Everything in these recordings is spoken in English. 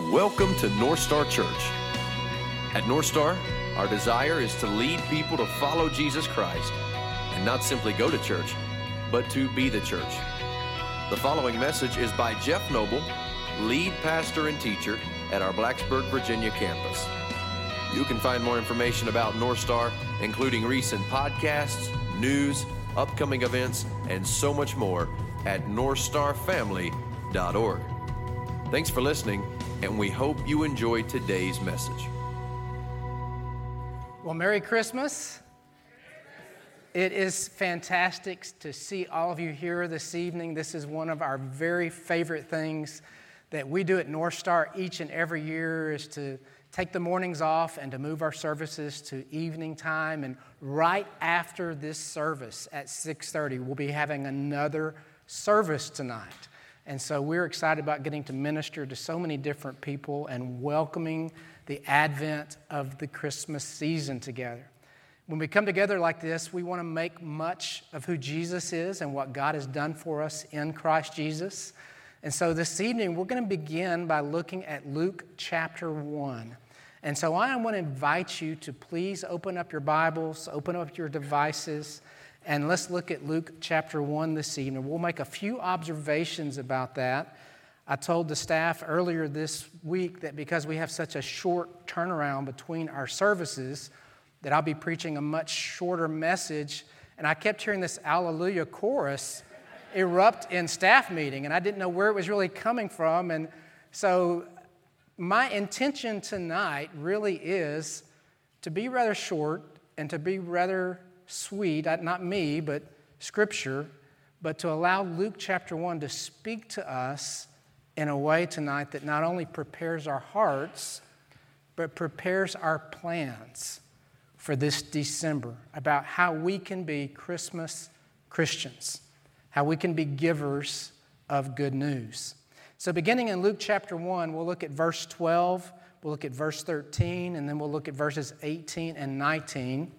Welcome to North Star Church. At North Star, our desire is to lead people to follow Jesus Christ and not simply go to church, but to be the church. The following message is by Jeff Noble, lead pastor and teacher at our Blacksburg, Virginia campus. You can find more information about North Star, including recent podcasts, news, upcoming events, and so much more at northstarfamily.org. Thanks for listening, and we hope you enjoyed today's message. Well, Merry Christmas. It is fantastic to see all of you here this evening. This is one of our very favorite things that we do at North Star each and every year, is to take the mornings off and to move our services to evening time. And right after this service at 6:30, we'll be having another service tonight. And so we're excited about getting to minister to so many different people and welcoming the advent of the Christmas season together. When we come together like this, we want to make much of who Jesus is and what God has done for us in Christ Jesus. And so this evening, we're going to begin by looking at Luke chapter 1. And so I want to invite you to please open up your Bibles, open up your devices, and let's look at Luke chapter 1 this evening. We'll make a few observations about that. I told the staff earlier this week that because we have such a short turnaround between our services, that I'll be preaching a much shorter message. And I kept hearing this Alleluia chorus erupt in staff meeting, and I didn't know where it was really coming from. And so my intention tonight really is to be rather short and to be rather sweet, not me, but Scripture, but to allow Luke chapter 1 to speak to us in a way tonight that not only prepares our hearts, but prepares our plans for this December about how we can be Christmas Christians, how we can be givers of good news. So beginning in Luke chapter 1, we'll look at verse 12, we'll look at verse 13, and then we'll look at verses 18 and 19.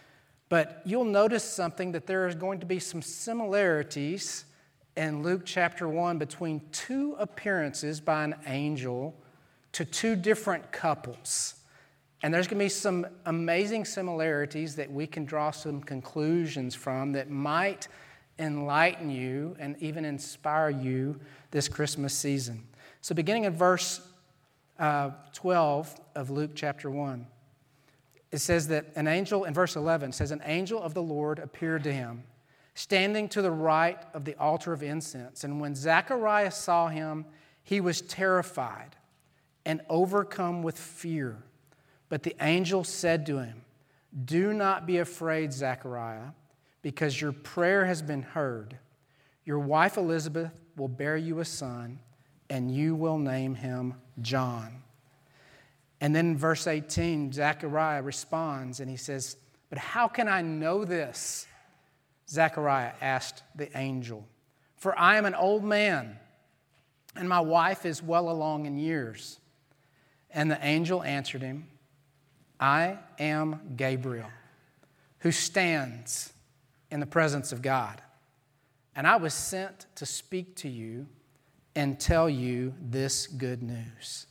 But you'll notice something, that there is going to be some similarities in Luke chapter 1 between two appearances by an angel to two different couples. And there's going to be some amazing similarities that we can draw some conclusions from that might enlighten you and even inspire you this Christmas season. So beginning in verse 12 of Luke chapter 1, it says that an angel, in verse 11, says, an angel of the Lord appeared to him, standing to the right of the altar of incense. And when Zacharias saw him, he was terrified and overcome with fear. But the angel said to him, "Do not be afraid, Zachariah, because your prayer has been heard. Your wife Elizabeth will bear you a son, and you will name him John." And then in verse 18, Zechariah responds and he says, "But how can I know this?" Zechariah asked the angel, "For I am an old man, and my wife is well along in years." And the angel answered him, "I am Gabriel, who stands in the presence of God. And I was sent to speak to you and tell you this good news.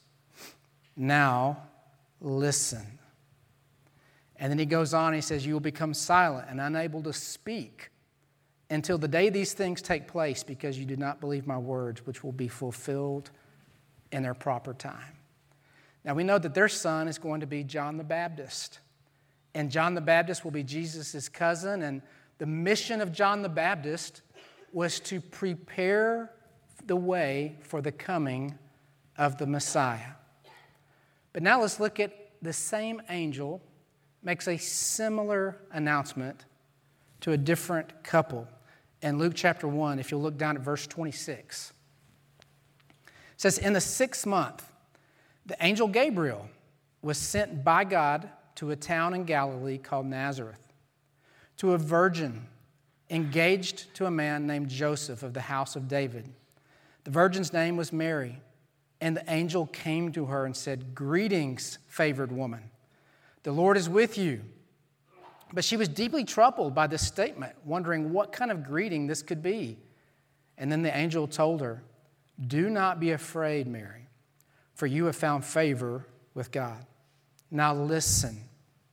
Now, listen." And then he goes on, he says, "You will become silent and unable to speak until the day these things take place, because you did not believe my words, which will be fulfilled in their proper time." Now, we know that their son is going to be John the Baptist. And John the Baptist will be Jesus' cousin. And the mission of John the Baptist was to prepare the way for the coming of the Messiah. But now let's look at the same angel makes a similar announcement to a different couple. In Luke chapter 1, if you'll look down at verse 26, it says, "In the 6th month, the angel Gabriel was sent by God to a town in Galilee called Nazareth, to a virgin engaged to a man named Joseph of the house of David. The virgin's name was Mary. And the angel came to her and said, 'Greetings, favored woman. The Lord is with you.' But she was deeply troubled by this statement, wondering what kind of greeting this could be. And then the angel told her, 'Do not be afraid, Mary, for you have found favor with God. Now listen.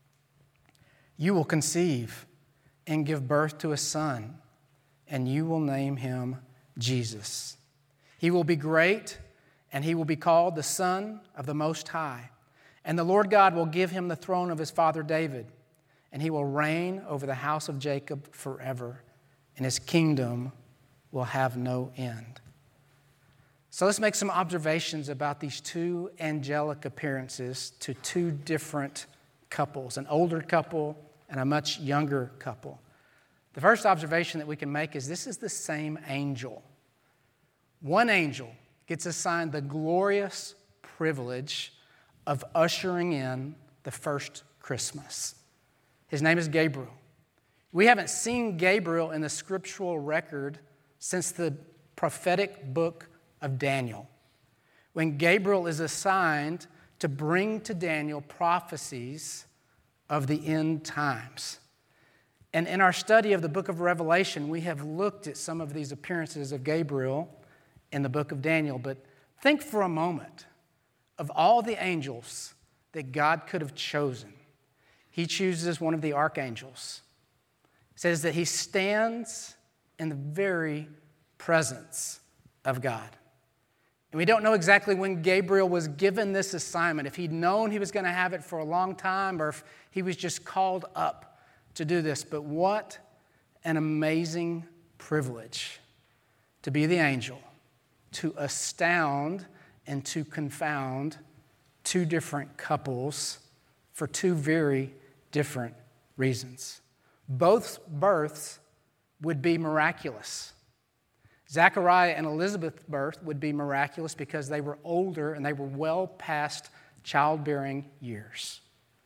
You will conceive and give birth to a son, and you will name him Jesus. He will be great, and he will be called the Son of the Most High. And the Lord God will give him the throne of his father David, and he will reign over the house of Jacob forever, and his kingdom will have no end. So let's make some observations about these two angelic appearances to two different couples, an older couple and a much younger couple. The first observation that we can make is this is the same angel. One angel gets assigned the glorious privilege of ushering in the first Christmas. His name is Gabriel. We haven't seen Gabriel in the scriptural record since the prophetic book of Daniel, when Gabriel is assigned to bring to Daniel prophecies of the end times. And in our study of the book of Revelation, we have looked at some of these appearances of Gabriel in the book of Daniel. But think for a moment of all the angels that God could have chosen. He chooses one of the archangels. It says that he stands in the very presence of God. And we don't know exactly when Gabriel was given this assignment, if he'd known he was going to have it for a long time or if he was just called up to do this. But what an amazing privilege to be the angel, to astound and to confound two different couples for two very different reasons. Both births would be miraculous. Zechariah and Elizabeth's birth would be miraculous because they were older and they were well past childbearing years.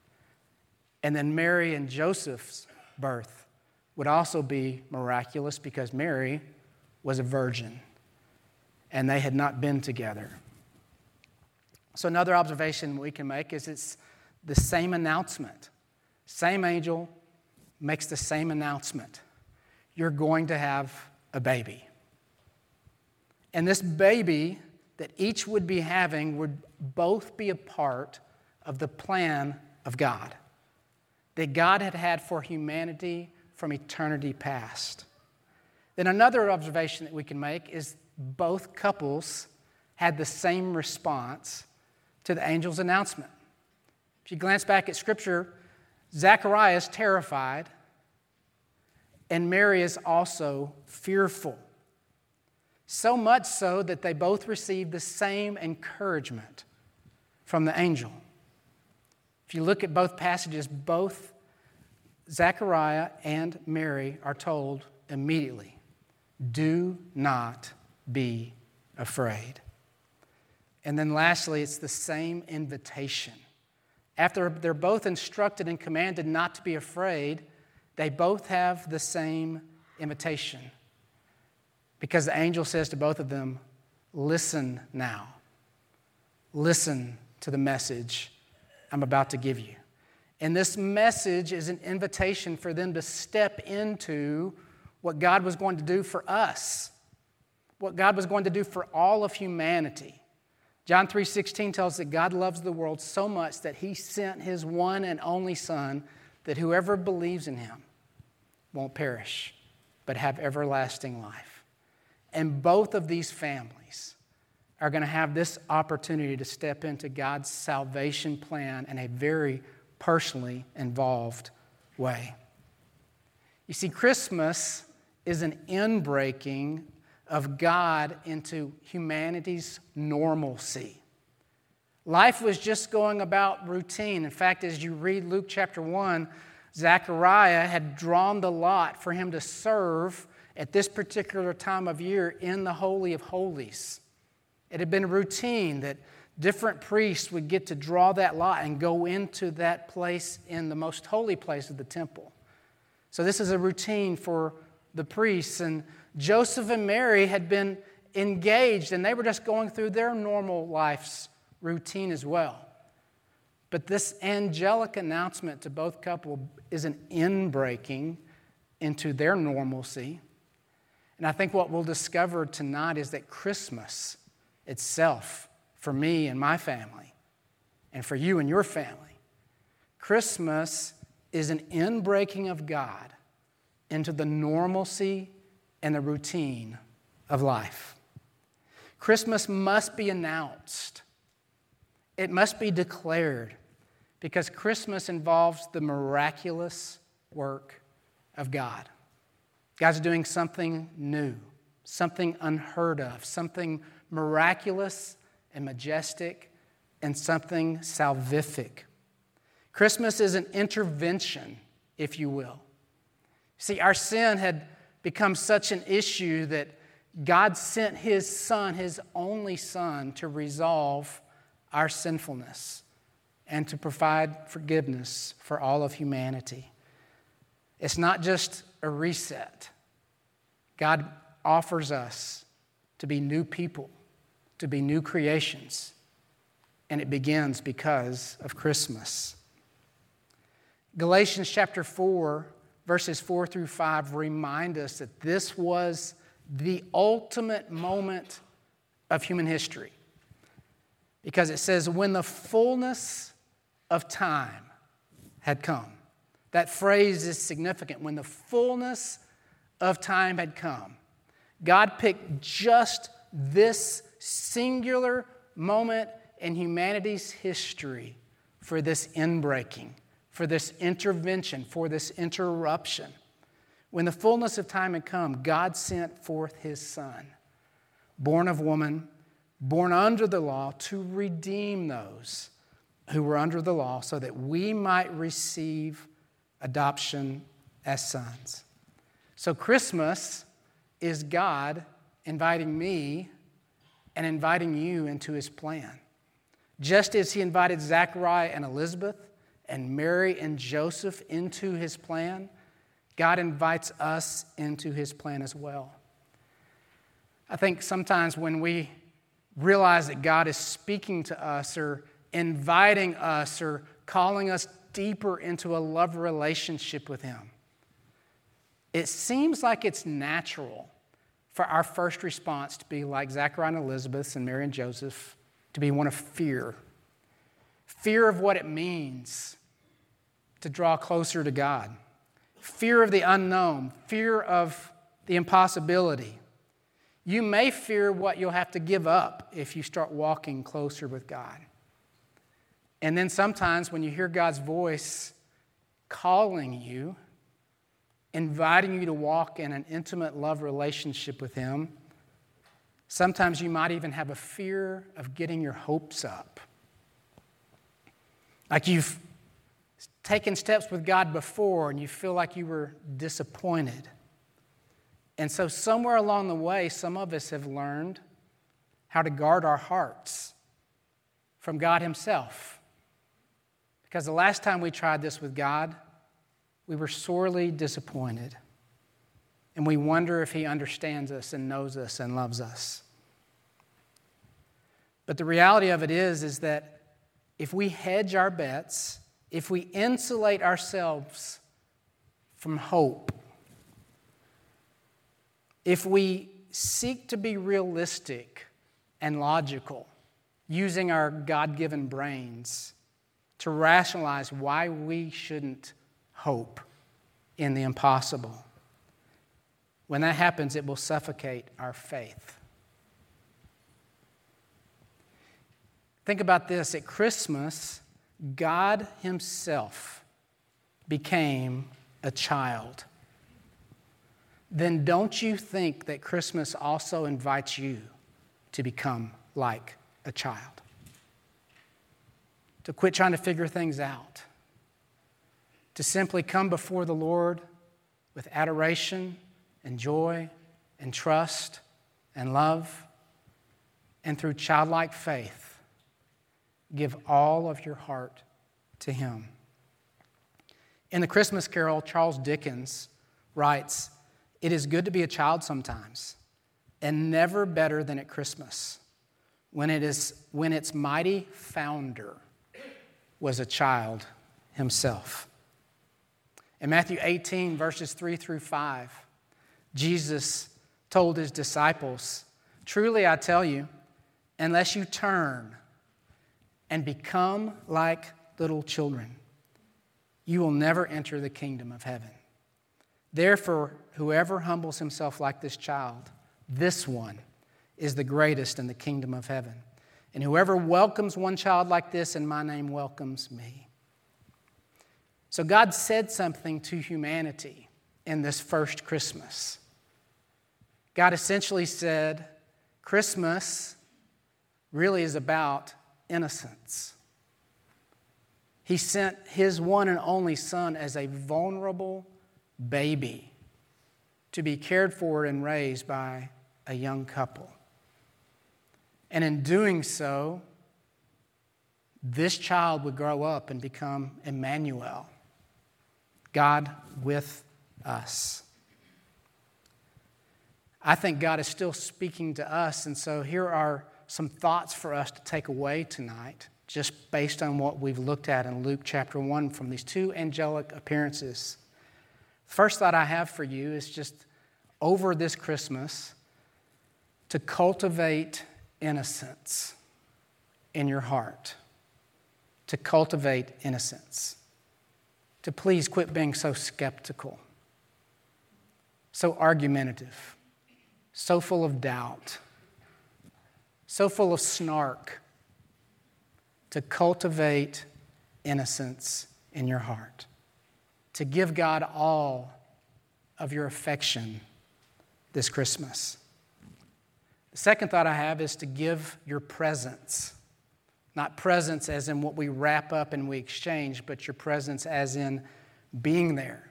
And then Mary and Joseph's birth would also be miraculous because Mary was a virgin and they had not been together. So another observation we can make is it's the same announcement. Same angel makes the same announcement. You're going to have a baby. And this baby that each would be having would both be a part of the plan of God that God had had for humanity from eternity past. Then another observation that we can make is both couples had the same response to the angel's announcement. If you glance back at Scripture, Zechariah is terrified, and Mary is also fearful. So much so that they both received the same encouragement from the angel. If you look at both passages, both Zechariah and Mary are told immediately, do not be afraid. And then lastly, it's the same invitation. After they're both instructed and commanded not to be afraid, they both have the same invitation. Because the angel says to both of them, listen now. Listen to the message I'm about to give you. And this message is an invitation for them to step into what God was going to do for us, what God was going to do for all of humanity. John 3:16 tells us that God loves the world so much that he sent his one and only Son, that whoever believes in him won't perish, but have everlasting life. And both of these families are going to have this opportunity to step into God's salvation plan in a very personally involved way. You see, Christmas is an inbreaking of God into humanity's normalcy. Life was just going about routine. In fact, as you read Luke chapter 1, Zechariah had drawn the lot for him to serve at this particular time of year in the Holy of Holies. It had been a routine that different priests would get to draw that lot and go into that place in the most holy place of the temple. So this is a routine for the priests. And Joseph and Mary had been engaged, and they were just going through their normal life's routine as well. But this angelic announcement to both couples is an inbreaking into their normalcy. And I think what we'll discover tonight is that Christmas itself for me and my family, and for you and your family. Christmas is an inbreaking of God into the normalcy and the routine of life. Christmas must be announced. It must be declared, because Christmas involves the miraculous work of God. God's doing something new, something unheard of, something miraculous and majestic, and something salvific. Christmas is an intervention, if you will. See, our sin had become such an issue that God sent His Son, His only Son, to resolve our sinfulness and to provide forgiveness for all of humanity. It's not just a reset. God offers us to be new people, to be new creations, and it begins because of Christmas. Galatians chapter 4, verses 4 through 5 remind us that this was the ultimate moment of human history. Because it says, when the fullness of time had come. That phrase is significant. When the fullness of time had come, God picked just this singular moment in humanity's history for this inbreaking, for this intervention, for this interruption. When the fullness of time had come, God sent forth His Son, born of woman, born under the law, to redeem those who were under the law, so that we might receive adoption as sons. So Christmas is God inviting me and inviting you into His plan. Just as He invited Zechariah and Elizabeth and Mary and Joseph into His plan, God invites us into His plan as well. I think sometimes when we realize that God is speaking to us or inviting us or calling us deeper into a love relationship with Him, it seems like it's natural for our first response to be like Zechariah and Elizabeth and Mary and Joseph, to be one of fear. Fear of what it means to draw closer to God. Fear of the unknown. Fear of the impossibility. You may fear what you'll have to give up if you start walking closer with God. And then sometimes when you hear God's voice calling you, inviting you to walk in an intimate love relationship with Him, sometimes you might even have a fear of getting your hopes up. Like you've taken steps with God before and you feel like you were disappointed. And so somewhere along the way, some of us have learned how to guard our hearts from God Himself. Because the last time we tried this with God, we were sorely disappointed. And we wonder if He understands us and knows us and loves us. But the reality of it is that if we hedge our bets, if we insulate ourselves from hope, if we seek to be realistic and logical, using our God-given brains to rationalize why we shouldn't hope in the impossible, when that happens, it will suffocate our faith. Think about this. At Christmas, God Himself became a child. Then don't you think that Christmas also invites you to become like a child? To quit trying to figure things out. To simply come before the Lord with adoration and joy and trust and love, and through childlike faith, give all of your heart to Him. In the Christmas Carol, Charles Dickens writes, "It is good to be a child sometimes, and never better than at Christmas, when its mighty founder was a child himself." In Matthew 18, verses 3 through 5, Jesus told His disciples, "Truly I tell you, unless you turn and become like little children, you will never enter the kingdom of heaven. Therefore, whoever humbles himself like this child, this one is the greatest in the kingdom of heaven. And whoever welcomes one child like this in my name welcomes me. So God said something to humanity in this first Christmas. God essentially said, Christmas really is about innocence. He sent his one and only Son as a vulnerable baby to be cared for and raised by a young couple. And in doing so, this child would grow up and become Emmanuel, God with us. I think God is still speaking to us, and so here are some thoughts for us to take away tonight, just based on what we've looked at in Luke chapter 1 from these two angelic appearances. First thought I have for you is just over this Christmas to cultivate innocence in your heart. To cultivate innocence. To please quit being so skeptical, so argumentative, so full of doubt, so full of snark. To cultivate innocence in your heart. To give God all of your affection this Christmas. The second thought I have is to give your presence. Not presence as in what we wrap up and we exchange, but your presence as in being there.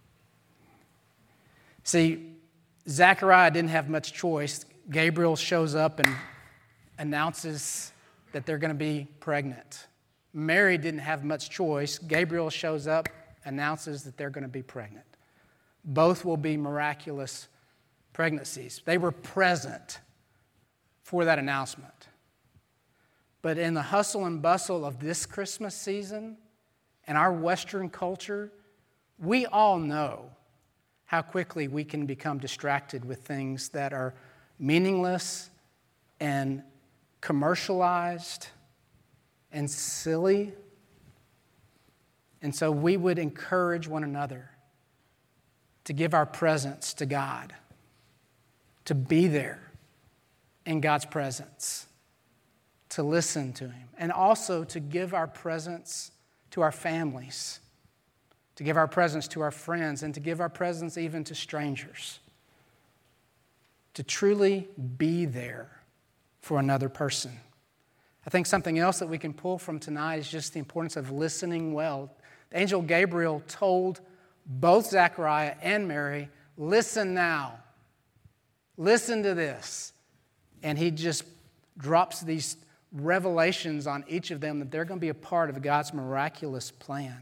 See, Zechariah didn't have much choice. Gabriel shows up and announces that they're going to be pregnant. Mary didn't have much choice. Gabriel shows up, announces that they're going to be pregnant. Both will be miraculous pregnancies. They were present for that announcement. But in the hustle and bustle of this Christmas season and our Western culture, we all know how quickly we can become distracted with things that are meaningless and commercialized and silly. And so we would encourage one another to give our presence to God, to be there in God's presence, to listen to Him, and also to give our presence to our families, to give our presence to our friends, and to give our presence even to strangers, to truly be there for another person. I think something else that we can pull from tonight is just the importance of listening well. The angel Gabriel told both Zechariah and Mary, listen now. Listen to this. And he just drops these revelations on each of them that they're going to be a part of God's miraculous plan.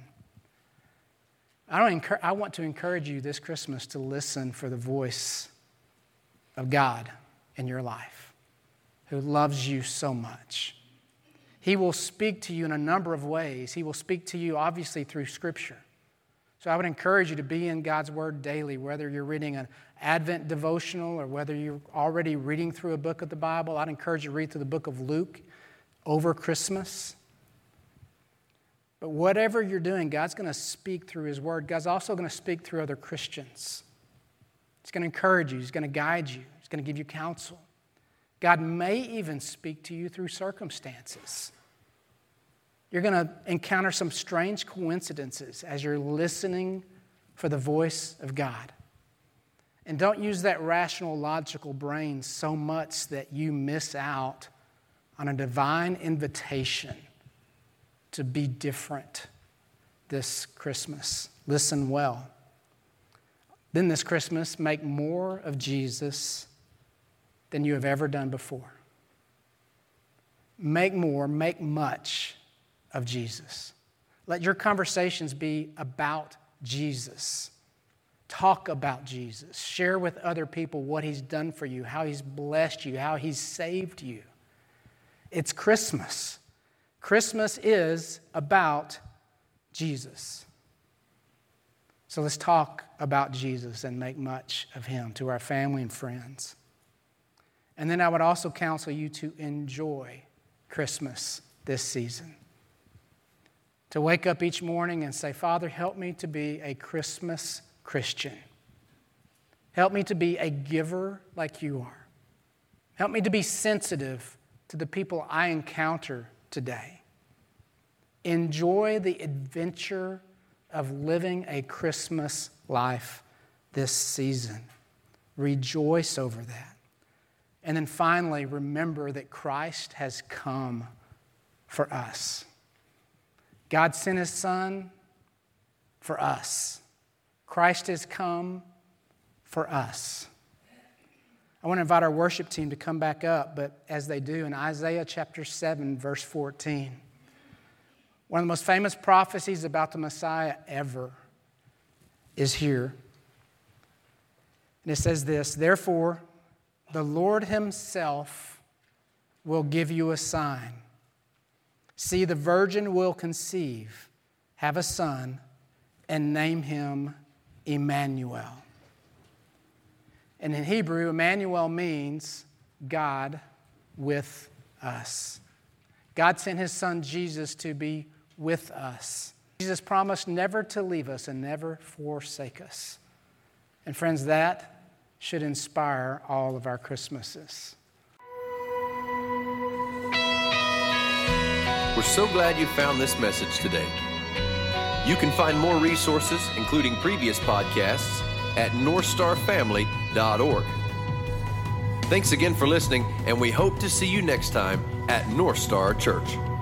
I want to encourage you this Christmas to listen for the voice of God in your life, who loves you so much. He will speak to you in a number of ways. He will speak to you, obviously, through Scripture. So I would encourage you to be in God's Word daily, whether you're reading an Advent devotional or whether you're already reading through a book of the Bible. I'd encourage you to read through the book of Luke over Christmas. But whatever you're doing, God's going to speak through His Word. God's also going to speak through other Christians. He's going to encourage you. He's going to guide you. He's going to give you counsel. God may even speak to you through circumstances. You're going to encounter some strange coincidences as you're listening for the voice of God. And don't use that rational, logical brain so much that you miss out on a divine invitation to be different this Christmas. Listen well. Then this Christmas, make more of Jesus than you have ever done before. Make more, make much of Jesus. Let your conversations be about Jesus. Talk about Jesus. Share with other people what He's done for you, how He's blessed you, how He's saved you. It's Christmas. Christmas is about Jesus. So let's talk about Jesus and make much of Him to our family and friends. And then I would also counsel you to enjoy Christmas this season. To wake up each morning and say, Father, help me to be a Christmas Christian. Help me to be a giver like you are. Help me to be sensitive to the people I encounter today. Enjoy the adventure of living a Christmas life this season. Rejoice over that. And then finally, remember that Christ has come for us. God sent His Son for us. Christ has come for us. I want to invite our worship team to come back up, but as they do, in Isaiah chapter 7, verse 14, one of the most famous prophecies about the Messiah ever is here. And it says this, therefore, the Lord Himself will give you a sign. See, the virgin will conceive, have a son, and name him Emmanuel. And in Hebrew, Emmanuel means God with us. God sent His Son Jesus to be with us. Jesus promised never to leave us and never forsake us. And friends, that should inspire all of our Christmases. We're so glad you found this message today. You can find more resources, including previous podcasts, at northstarfamily.org. Thanks again for listening, and we hope to see you next time at North Star Church.